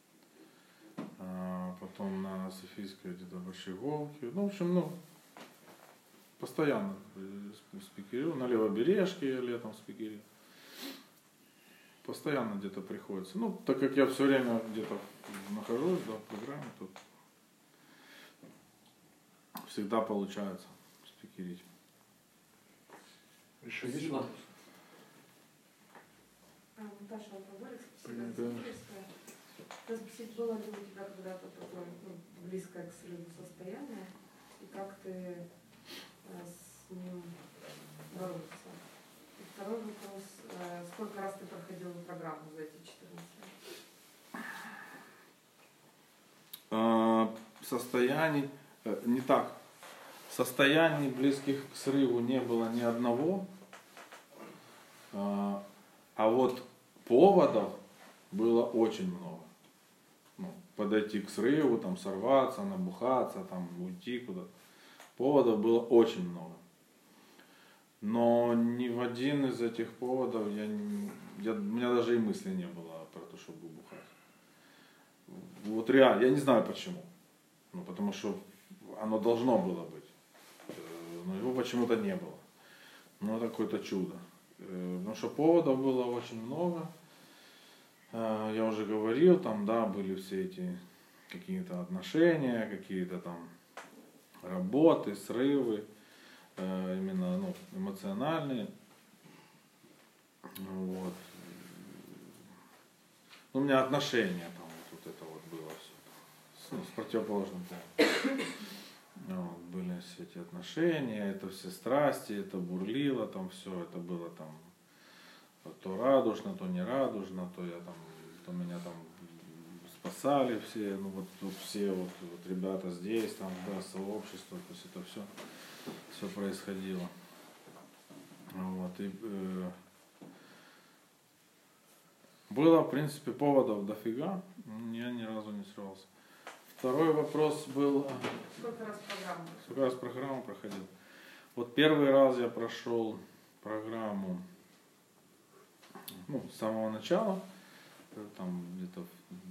А потом на Софийской где-то в Большеголке. Ну, в общем, ну, постоянно спикерю. На Левобережке я летом спикерил. Постоянно где-то приходится. Ну, так как я все время где-то нахожусь, да, в программе, то всегда получается спикерить. Еще есть Спасибо. вопрос? А, Наташа алкоголик, Привет. спикерская. Хотела спросить, было ли у тебя когда-то такое ну, близкое к срыву состояние, и как ты э, с ним боролся? И второй вопрос, э, сколько раз ты проходил программу за эти четырнадцать лет? А, состояний, э, не так, состояний близких к срыву не было ни одного, а, а вот поводов было очень много. Ну, подойти к срыву, там, сорваться, набухаться, там, уйти куда-то. Поводов было очень много. Но ни в один из этих поводов я, не, я, у меня даже и мысли не было про то, чтобы бухать. Вот реально, я не знаю почему. Ну, потому что оно должно было быть. Но его почему-то не было. Ну, это какое-то чудо. Потому что поводов было очень много. Я уже говорил, там, да, были все эти какие-то отношения, какие-то там работы, срывы, именно, ну, эмоциональные. Вот. Ну, у меня отношения там, вот, вот это вот было все. С, ну, с противоположным полом. Вот, были все эти отношения, это все страсти, это бурлило, там все, это было там то радужно, то не радужно, то я там, то меня там спасали все, ну вот, вот все вот, вот ребята здесь, там, да, сообщество, то есть это все, все происходило. Вот, и э, было, в принципе, поводов дофига, я ни разу не срывался. Второй вопрос был... Сколько раз программу? Сколько раз программу проходил? Вот первый раз я прошел программу, ну, с самого начала, там где-то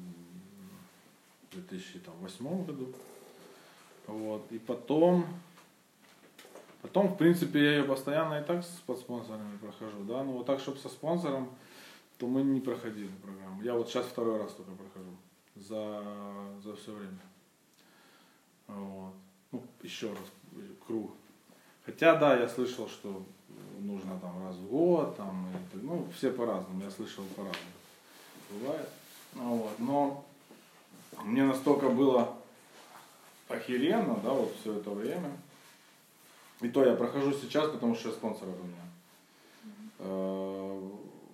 в две тысячи восьмом году. Вот. И потом, потом, в принципе, я ее постоянно и так с под спонсорами прохожу, да, но вот так, чтобы со спонсором, то мы не проходили программу. Я вот сейчас второй раз только прохожу за, за все время. Вот. Ну, еще раз, круг. Хотя, да, я слышал, что нужно там раз в год, там, и, ну, все по-разному, я слышал по-разному. Бывает. Вот. Но мне настолько было охеренно, да, вот все это время. И то я прохожу сейчас, потому что спонсоров у меня.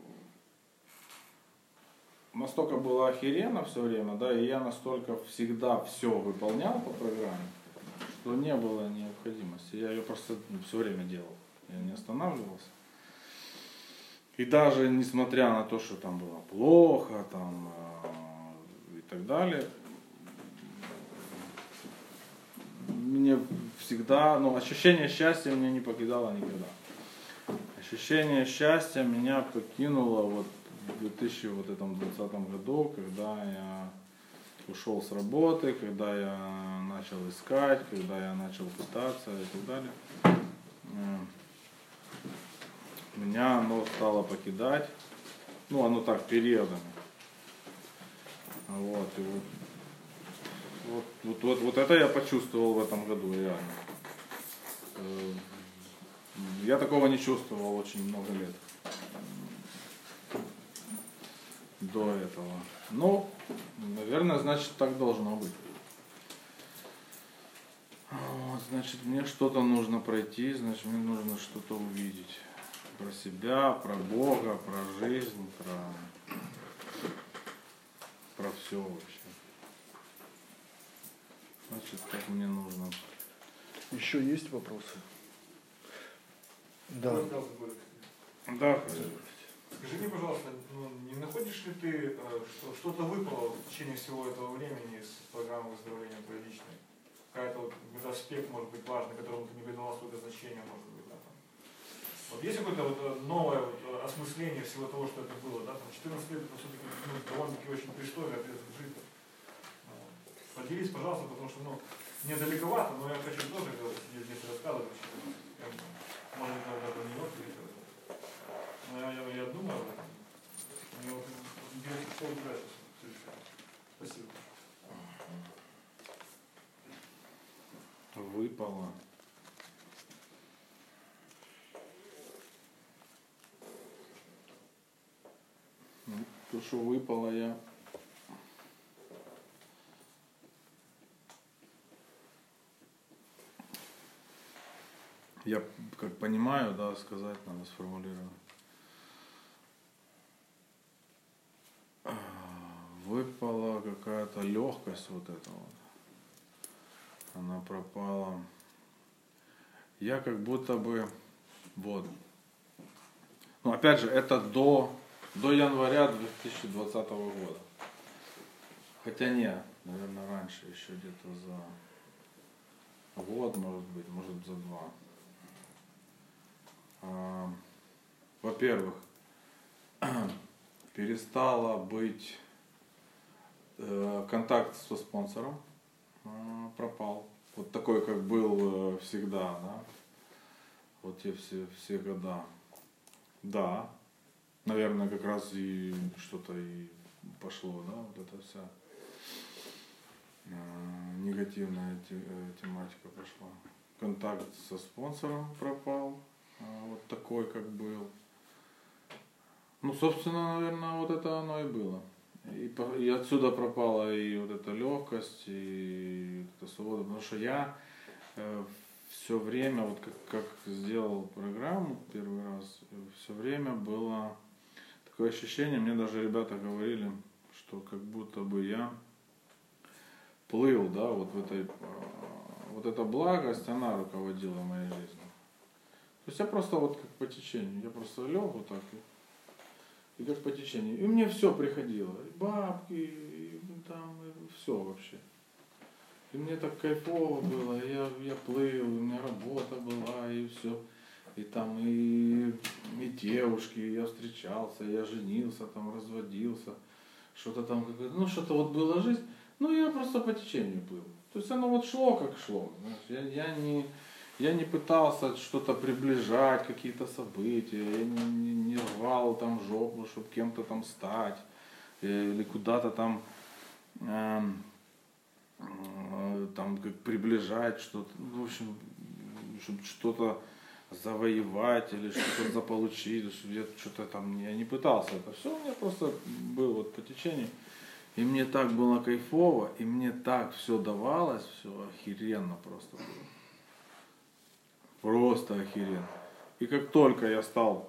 Настолько было охеренно все время, да, и я настолько всегда все выполнял по программе, что не было необходимости. Я ее просто все время делал. Я не останавливался. И даже несмотря на то, что там было плохо, там э, и так далее, мне всегда, ну, ощущение счастья меня не покидало никогда. Ощущение счастья меня покинуло вот в две тысячи двадцатом году, когда я ушел с работы, когда я начал искать, когда я начал пытаться и так далее. Меня оно стало покидать, ну оно так, периодами. Вот, и вот, вот, вот, вот, вот это я почувствовал в этом году реально. Я такого не чувствовал очень много лет до этого. Ну, наверное, значит, так должно быть. Вот, значит, мне что-то нужно пройти, значит, мне нужно что-то увидеть. Про себя, про Бога, про жизнь, про, про все вообще. Значит, так мне нужно. Еще есть вопросы? Да. Да. Скажи мне, пожалуйста, ну, не находишь ли ты, что что-то выпало в течение всего этого времени из программы выздоровления первичной? Какая-то вот аспект, может быть, важный, которому ты не придавал столько значения, может быть, да, там. Вот есть какое-то вот новое вот осмысление всего того, что это было, да, там четырнадцать лет, это все-таки ну, довольно-таки очень пристойный отрезок жизни. Вот. Поделись, пожалуйста, потому что, ну, мне далековато, но я хочу тоже сидеть здесь рассказывать, я, может быть, надо про него перейти. Но я, я, я думаю об этом. Мне вот интересно, что убирать. Спасибо. Выпало. Ну, то, что выпало, я я как понимаю, да, сказать надо, сформулировать. Выпала какая-то легкость вот эта вот. Она пропала. Я как будто бы, вот. Ну, опять же, это до до января две тысячи двадцатого года. Хотя нет, наверное, раньше, еще где-то за год, может быть, может за два. А, во-первых, перестала быть э, контакт со спонсором, э, пропал. Вот такой, как был э, всегда, да, вот те все, все года. Да, наверное, как раз и что-то и пошло, да, вот эта вся э, негативная те, э, тематика пошла. Контакт со спонсором пропал, э, вот такой, как был. Ну, собственно, наверное, вот это оно и было. И, по- и отсюда пропала и вот эта легкость, и вот эта свобода, потому что я э, все время, вот как, как сделал программу первый раз, все время было такое ощущение, мне даже ребята говорили, что как будто бы я плыл, да, вот в этой, э, вот эта благость, она руководила моей жизнью. То есть я просто вот как по течению, я просто лег вот так и, и как по течению. И мне все приходило, и бабки, и там, все вообще. И мне так кайфово было, я, я плыл, у меня работа была, и все. И там и, и девушки, я встречался, я женился, там разводился, что-то там, ну что-то вот была жизнь. Ну я просто по течению плыл. То есть оно вот шло как шло. Знаешь, я, я, не, я не пытался что-то приближать, какие-то события, я не, не, не рвал там жопу, чтобы кем-то там стать, или куда-то там... Эм, там как приближать что-то, в общем, чтобы что-то завоевать или что-то заполучить, чтобы я что-то там, я не пытался это все, у меня просто был вот по течению, и мне так было кайфово, и мне так все давалось, все охеренно просто было, просто охеренно. И как только я стал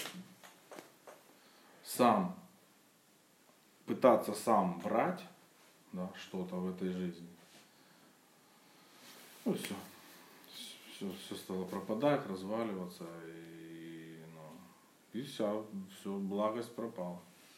сам пытаться сам брать, да, что-то в этой жизни. Ну все. Все, все стало пропадать, разваливаться, и, ну, и все, все, благость пропала.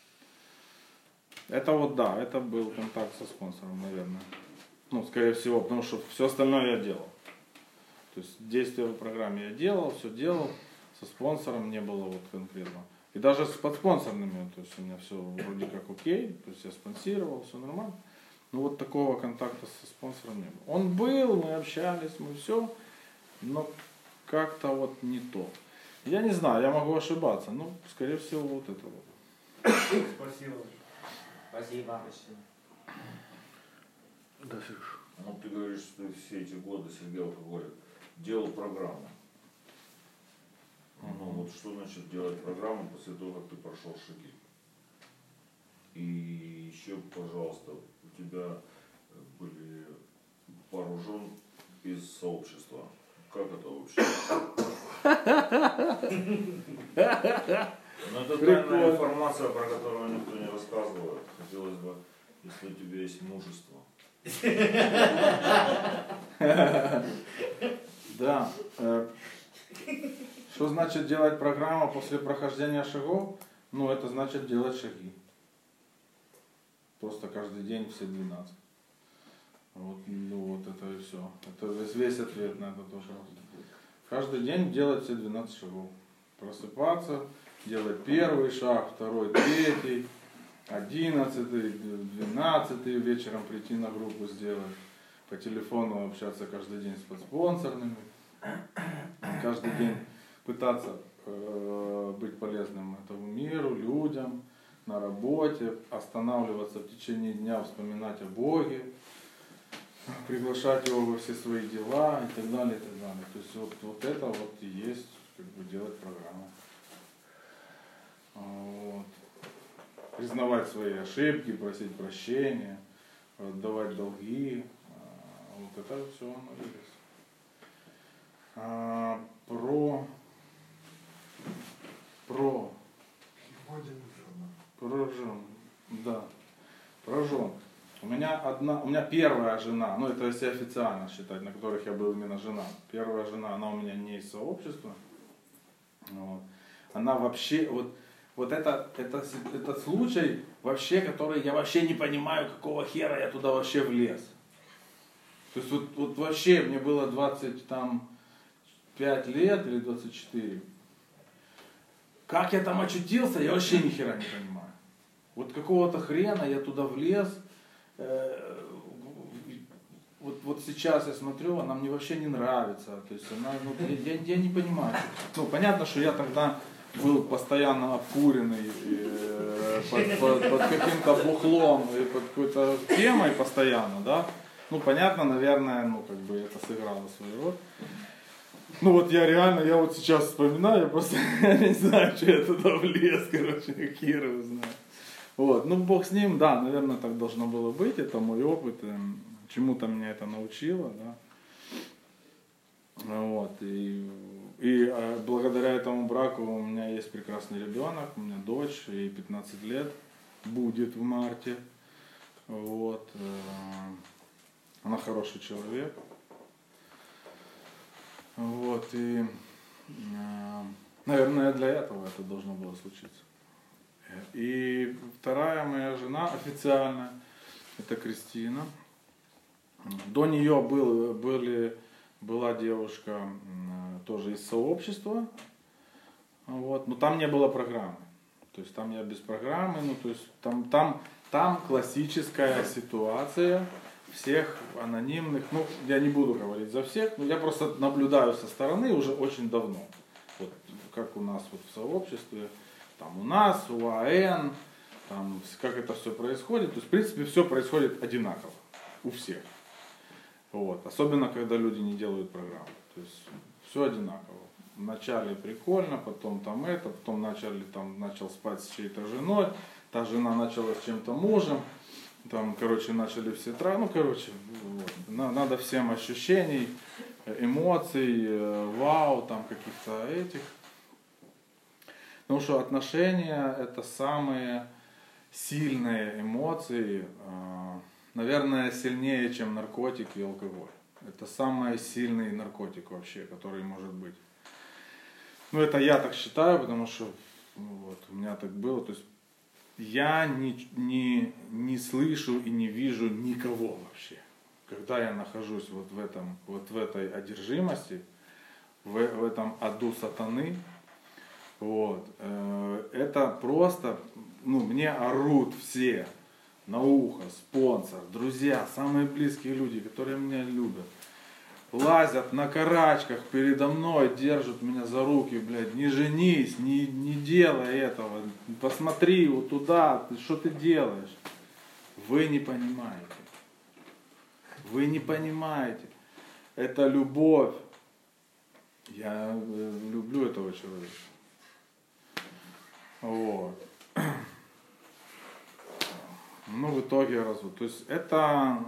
Это вот да, это был контакт со спонсором, наверное. Ну, скорее всего, потому что все остальное я делал. То есть действия в программе я делал, все делал, со спонсором не было вот конкретно. И даже с подспонсорными, то есть у меня все вроде как окей, то есть я спонсировал, все нормально. Но вот такого контакта со спонсором не было. Он был, мы общались, мы все, но как-то вот не то. Я не знаю, я могу ошибаться, но скорее всего вот это вот. Спасибо. Спасибо. Да, Сереж. Ну, ты говоришь, что ты все эти годы, Сергей Алкоголик, делал программу. Ну, вот что значит делать программу после того, как ты прошел шаги? И еще, пожалуйста, у тебя были пару жен из сообщества. Как это вообще? Ну, это тайная информация, про которую никто не рассказывает. Хотелось бы, если у тебя есть мужество. Да. Что значит делать программу после прохождения шагов? Ну, это значит делать шаги. Просто каждый день все двенадцать. Вот, ну, вот это и все. Это весь, весь ответ на это тоже. Каждый день делать все двенадцать шагов. Просыпаться, делать первый шаг, второй, третий, одиннадцатый, двенадцатый, вечером прийти на группу сделать. По телефону общаться каждый день с подспонсорными. Каждый день пытаться э, быть полезным этому миру, людям, на работе, останавливаться в течение дня, вспоминать о Боге, приглашать его во все свои дела и так далее, и так далее. То есть вот, вот это вот и есть, как бы, делать программу. Вот. Признавать свои ошибки, просить прощения, отдавать долги. Вот это все оно есть. А, про про про жен, да, про жен. У меня одна, у меня первая жена, ну это если официально считать, на которых я был именно жена. Первая жена, она у меня не из сообщества. Вот. Она вообще, вот вот это, это, этот случай вообще, который я вообще не понимаю, какого хера я туда вообще влез. То есть вот, вот вообще мне было двадцать пять лет или двадцать четыре. Как я там очутился, я вообще ни хера не понимаю. Вот какого-то хрена я туда влез. Вот, вот сейчас я смотрю, она мне вообще не нравится. То есть она, ну, я, я не понимаю. Ну, понятно, что я тогда был постоянно обкуренный э, под, под, под каким-то бухлом и под какой-то темой постоянно, да. Ну, понятно, наверное, ну, как бы это сыграло свою роль. Ну, вот я реально, я вот сейчас вспоминаю, я просто я не знаю, что я туда влез, короче, хер его знает. Вот, ну, бог с ним, да, наверное, так должно было быть, это мой опыт. Чему-то меня это научило, да. Вот, и, и а, благодаря этому браку у меня есть прекрасный ребенок, у меня дочь, ей пятнадцать лет, будет в марте. Вот, э, она хороший человек. Вот, и, э, наверное, для этого это должно было случиться. И вторая моя жена официально, это Кристина. До нее был, были, была девушка тоже из сообщества, вот, но там не было программы. То есть там я без программы, ну то есть там, там, там классическая ситуация всех анонимных, ну я не буду говорить за всех, но я просто наблюдаю со стороны уже очень давно. Вот как у нас вот в сообществе, там у нас, у АН, там, как это все происходит. То есть в принципе все происходит одинаково у всех. Вот. Особенно, когда люди не делают программу. То есть все одинаково. Вначале прикольно, потом там это, потом начали, там, начал спать с чьей-то женой, та жена начала с чем-то мужем, там, короче, начали все тра... Ну, короче, вот. Надо всем ощущений, эмоций, вау, там, каких-то этих. Потому что отношения — это самые сильные эмоции, наверное, сильнее, чем наркотики и алкоголь. Это самый сильный наркотик вообще, который может быть. Ну, это я так считаю, потому что вот, у меня так было. То есть я не, не, не слышу и не вижу никого вообще. Когда я нахожусь вот в, этом, вот в этой одержимости, в, в этом аду сатаны, вот, э, это просто, ну, мне орут все на ухо, спонсор, друзья, самые близкие люди, которые меня любят. Лазят на карачках передо мной, держат меня за руки, блядь, не женись, не, не делай этого, посмотри вот туда, ты, что ты делаешь? Вы не понимаете. Вы не понимаете. Это любовь. Я люблю этого человека. Вот. Ну, в итоге развод. То есть это,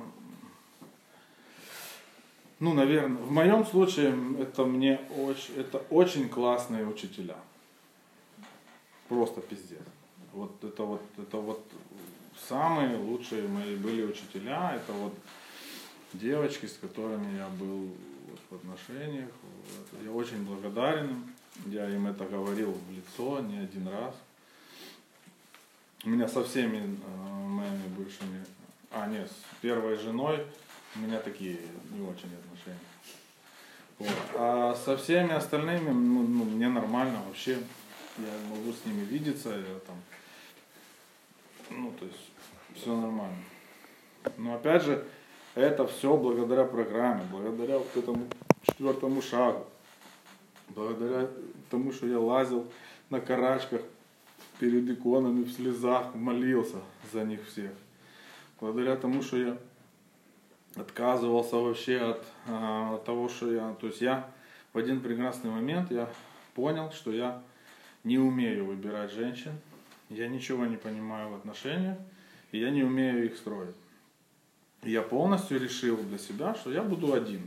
ну, наверное, в моем случае это мне очень, это очень классные учителя. Просто пиздец. Вот это вот, это вот самые лучшие мои были учителя. Это вот девочки, с которыми я был вот в отношениях. Вот. Я очень благодарен им. Я им это говорил в лицо не один раз. У меня со всеми э, моими бывшими, а нет, с первой женой у меня такие не очень отношения. Вот. А со всеми остальными, ну, ну, мне нормально вообще, я могу с ними видеться, я там, ну, то есть, все нормально. Но опять же, это все благодаря программе, благодаря вот этому четвертому шагу, благодаря тому, что я лазил на карачках перед иконами в слезах, молился за них всех. Благодаря тому, что я отказывался вообще от, а, от того, что я... То есть я в один прекрасный момент я понял, что я не умею выбирать женщин, я ничего не понимаю в отношениях, и я не умею их строить. И я полностью решил для себя, что я буду один.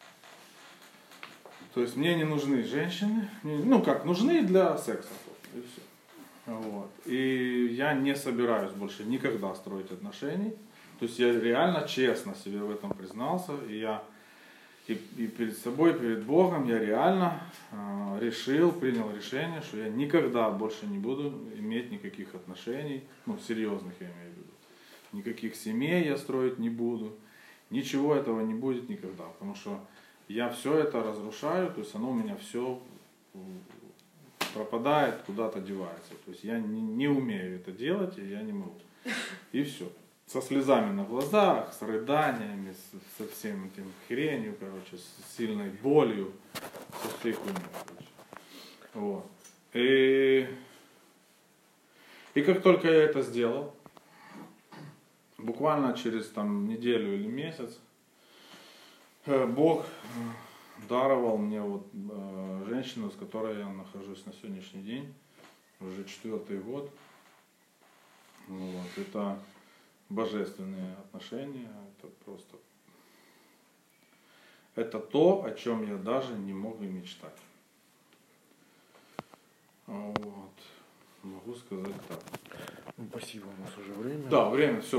То есть мне не нужны женщины, ну как, нужны для секса. И все. Вот. И я не собираюсь больше никогда строить отношений. То есть я реально честно себе в этом признался. И я И, и перед собой, перед Богом я реально э, решил, принял решение, что я никогда больше не буду иметь никаких отношений, ну, серьезных я имею в виду. Никаких семей я строить не буду. Ничего этого не будет никогда. Потому что я все это разрушаю, то есть оно у меня все пропадает, куда-то девается. То есть я не, не умею это делать, и я не могу. И все. Со слезами на глазах, с рыданиями, с, со всем этим хренью, короче, с сильной болью, со всей хуйней, короче. Вот. И, и как только я это сделал, буквально через там неделю или месяц, Бог даровал мне вот э, женщину, с которой я нахожусь на сегодняшний день, уже четвертый год. Вот. Это божественные отношения, это просто, это то, о чем я даже не мог и мечтать. Вот. Могу сказать так. Ну, спасибо, у нас уже время. Да, время, все.